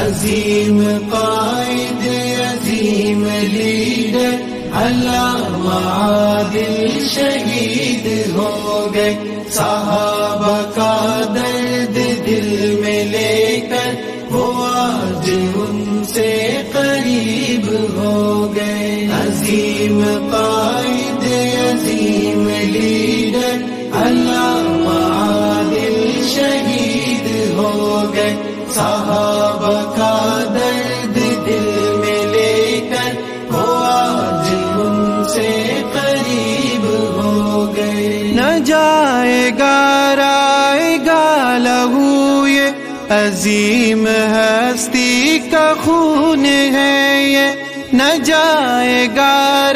عظیم قائد عظیم leader علامہ عادل شہید ہو گئے، صحابہ کا درد دل میں لے کر وہ آج ان سے قریب ہو گئے۔ عظیم قائد عظیم لیڈر علامہ عادل شہید ہو گئے، صحابہ کا درد دل میں لے کر وہ آج ان سے قریب ہو گئے۔ نہ جائے گا لہو یہ عظیم ہستی کا خون ہے یہ، نہ جائے گا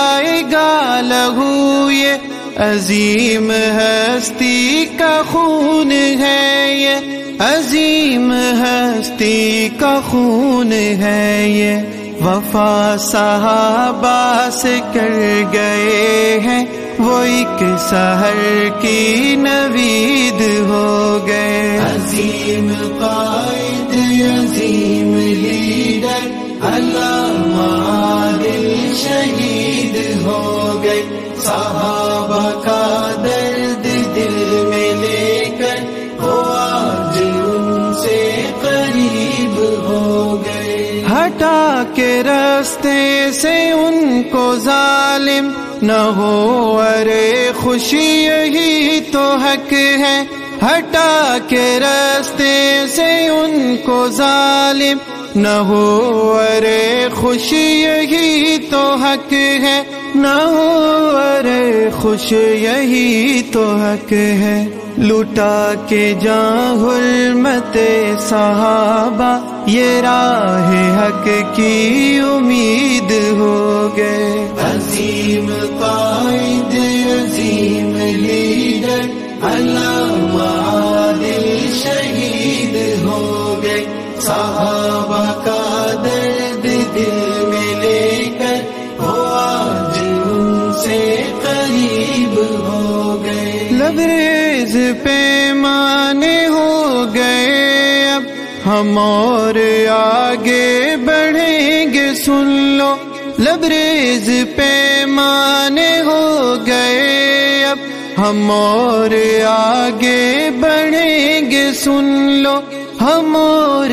لہو یہ عظیم ہستی کا خون ہے یہ، عظیم ہستی کا خون ہے یہ، وفا صحابہ سے کر گئے ہیں وہ ایک سحر کی نوید ہو گئے۔ عظیم قائد عظیم لیڈر علامہ عادل شہید ہو گئے، صحابہ کا درد دل میں لے کر وہ آج ان سے قریب ہو گئے۔ ہٹا کے راستے سے ان کو ظالم نہ ہو، ارے خوشی یہی تو حق ہے، ہٹا کے راستے سے ان کو ظالم نہ ہو، ارے خوشی یہی تو حق ہے، نہ ہو ارے خوش یہی تو حق ہے۔ لٹا کے جاں حرمت صحابہ یہ راہ حق کی امید ہو گئے۔ عظیم قائد عظیم لیڈر علامہ عادل شہید ہو گئے، صحابہ کا درد دل میں لے کر وہ آج ان سے قریب ہو گئے۔ لبریز پیمانے ہو گئے اب ہم اور آگے بڑھیں گے سن لو، لبریز پیمانے ہو گئے اب ہم اور آگے بڑھیں گے سن لو، ہم اور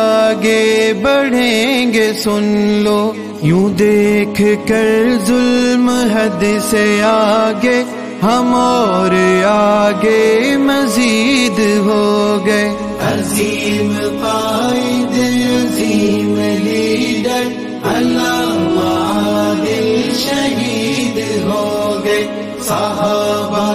آگے بڑھیں گے سن لو، یوں دیکھ کر ظلم حد سے آگے ہم اور آگے مزید ہو گئے۔ عظیم قائد عظیم لیڈر علامہ عادل شہید ہو گئے، صحابہ